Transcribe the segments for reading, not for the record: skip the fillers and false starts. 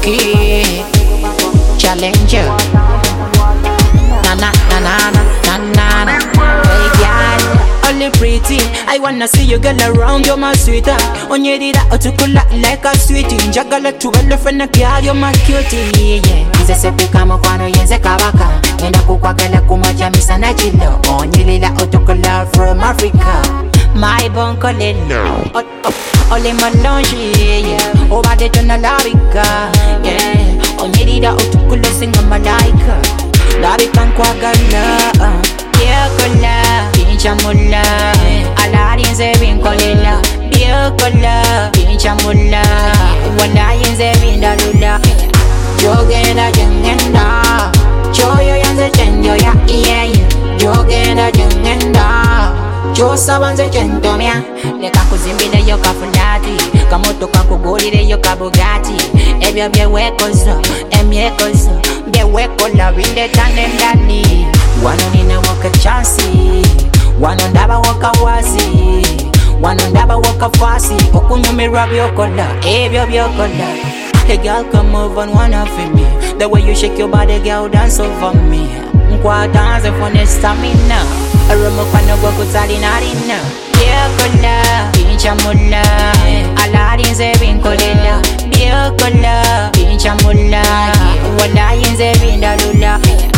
Key Challenger. Na na na na na na na. Hey girl, only pretty. I wanna see you girl around, you're my sweetheart. Onyedida otukula like a sweetie. Njagala tuwele fena girl, you're my cutie. Yeah. Ize sepi kama kwano yenze kabaka. Yenda kukwakela kumajamisa na chilo. Onyedida otukula from Africa. My bonko lelo. Ole malonji, yeah. Over the tuna labika, yeah. Onyedida otukula singa malaika. Labika nkwagala, yeah kola. Pincha mula, alari nze binkolela. Yeah kola, pincha mula, wala yenze bindalula. Jogenda jengenda, choyo yanze chenjo ya yeah. Jogenda jengenda, chosa banze chentomia. Leka kuzimbile yo kafundati, kamoto kakugolire yo kabugati. Ebyo byewekozo, emyekozo, byewekola binde tanendani. Wano nina waka chansi, wano ndaba waka wazi, wano ndaba waka fasi. Okunyumira byokola, ebyo byokola. Hey girl, come over and wanna feel me. The way you shake your body, girl, dance over me. Nkwa dance for the stamina. Aromo kwano kwa kutali narina. Biokola, pincha mula. Alari nze binkolela. Biokola, pincha mula. Wala yenze bindalula.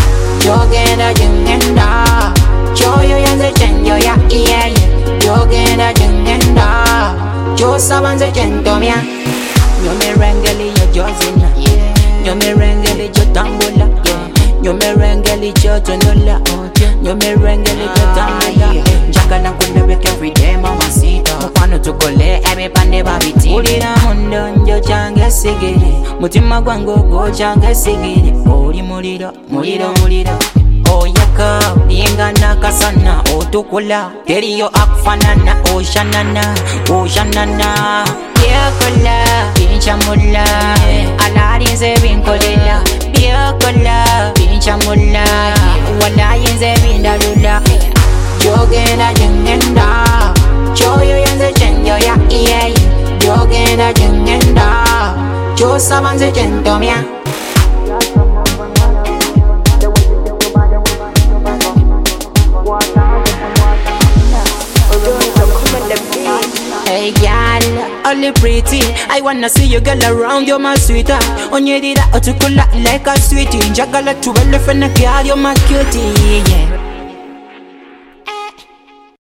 Jogenda jengenda, choyo yenze chenjo ya yeah. Jogenda jengenda, chosa banze chentomia. Nyomerengeli yo jozina, nyomerengeli yo tambola, nyomerengeli yo tonola, nyomerengeli yo tambola. Njagala kunebeka everyday mamacita. Mukwano tukole ebe pande babiti. Ulira mundo njo change sigiri, mutima gwango go change sigiri. Oli muliro, muliro muliro. Oyaka, yengana kasana, otukula. Teriyo akfanana, oshanana, oshanana. Biokola, pincha mula. Alari nze binkolela. Biokola, pincha mula. Wala yenze bindalula. Jogenda jengenda, choyo yenze chenjo ya yeah. Jogenda jengenda, chosa banze chentomia. Hey girl, only pretty. I wanna see you girl around, you're my sweetheart. Onyedida otukula like a sweetie. Njagala tuwele fena girl, you're my cutie, yeah.